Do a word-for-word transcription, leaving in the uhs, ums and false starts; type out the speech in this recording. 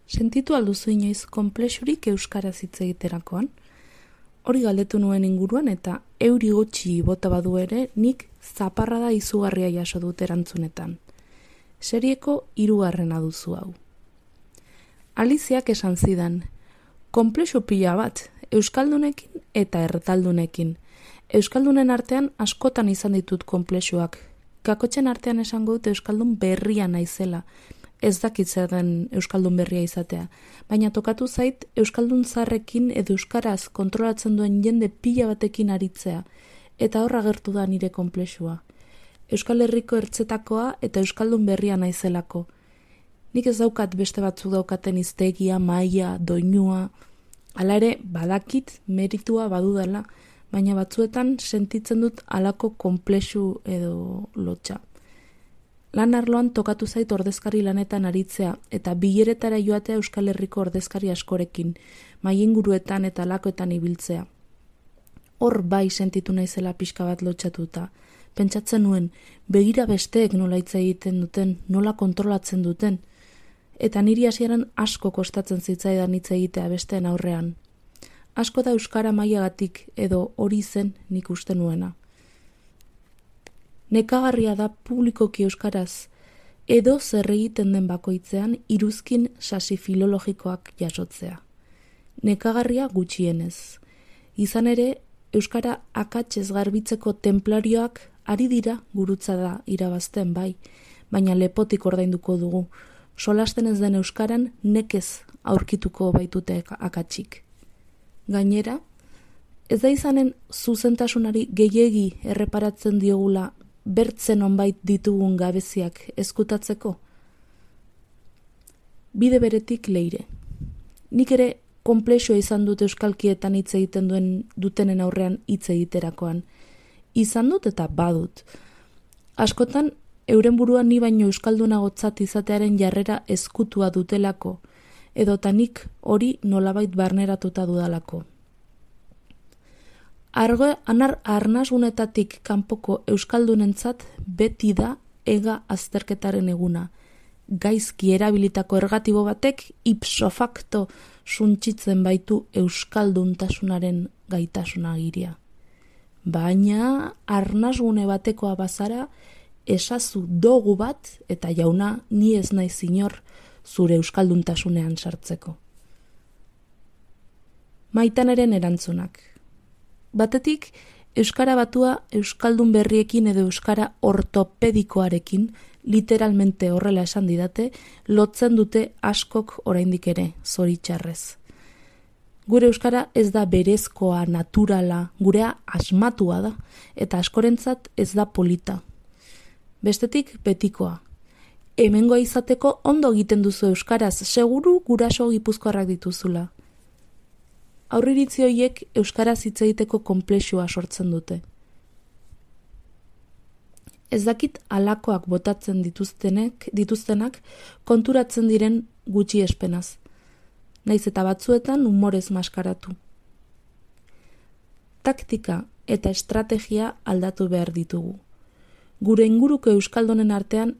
Sentitu alduzu inoiz konplexurik euskaraz hitz egiterakoan? Hori galdetu nuen inguruan eta euri gutxi bota badu ere nik zaparrada izugarria jaso dut erantzunetan. Serieko hirugarrena duzu hau. Aliziak esan zidan, konplexu pila bat, euskaldunekin eta ertaldunekin. Euskaldunen artean askotan izan ditut konplexuak. Kakotxen artean esango dut euskaldun berria naizela. Ez dakit zer den euskaldun berria izatea, baina tokatu zait euskaldun zarrekin edo euskaraz kontrolatzen duen jende pila batekin aritzea, eta horra agertu da nire konplexua. Euskal Herriko ertzetakoa eta euskaldun berria naizelako. Nik ez daukat beste batzuk daukaten hiztegia, maila, doinua, hala ere badakit meritua badudala, baina batzuetan sentitzen dut halako konplexu edo lotxa. Lan arloan tokatu zait ordezkari lanetan aritzea eta bileretara joatea Euskal Herriko ordezkari askorekin, mailinguruetan eta lakoetan ibiltzea. Hor bai sentitu naizela pixka bat lotxatuta. Pentsatzen nuen, begira besteek nola hitz egiten duten, nola kontrolatzen duten, eta niri hasieran asko kostatzen zitzaidan hitz egitea besteen aurrean. Asko da euskara mailagatik edo hori zen nik uste nuena. Nekagarria da publikoki euskaraz, edo zer egiten den bakoitzean iruzkin sasi filologikoak jasotzea. Nekagarria gutxienez. Izan ere, euskara akatsez garbitzeko templarioak ari dira gurutza da irabazten bai, baina lepotik ordainduko dugu. Solasten ez den euskaran nekez aurkituko baitute akatsik. Gainera, ez da izanen zuzentasunari gehiegi erreparatzen diogula bertzen onbait ditugun gabeziak ezkutatzeko? Bide beretik leire. Nik ere konplexua izan dut euskalkietan hitz egiten duen dutenen aurrean hitz egiterakoan. Izan dut eta badut. Askotan, euren buruan ni baino euskaldunagotzat izatearen jarrera ezkutua dutelako, edota nik hori nolabait barneratuta dudalako. Argo, anar arnasgunetatik kanpoko euskaldunentzat beti da ega azterketaren eguna. Gaizki erabilitako ergatibo batek ipso facto suntsitzen baitu euskalduntasunaren gaitasuna agiria. Baina arnasgune batekoa bazara esazu dogu bat eta jauna ni ez naiz inor zure euskalduntasunean sartzeko. Maitaneren erantzunak. Batetik, euskara batua euskaldun berriekin edo euskara ortopedikoarekin, literalmente horrela esan didate, lotzen dute askok oraindik ere, zoritxarrez. Gure euskara ez da berezkoa, naturala, gurea asmatua da, eta askorentzat ez da polita. Bestetik, betikoa. Hemengoa izateko ondo egiten duzu euskaraz, seguru guraso gipuzkoarrak dituzula. Aurriritzi horiek euskaraz hitz egiteko konplexua sortzen dute. Ez dakit halakoak botatzen dituztenek, dituztenak konturatzen diren gutxi espenaz. Naiz eta batzuetan umorez maskaratu. Taktika eta estrategia aldatu behar ditugu. Gure inguruko euskaldunen artean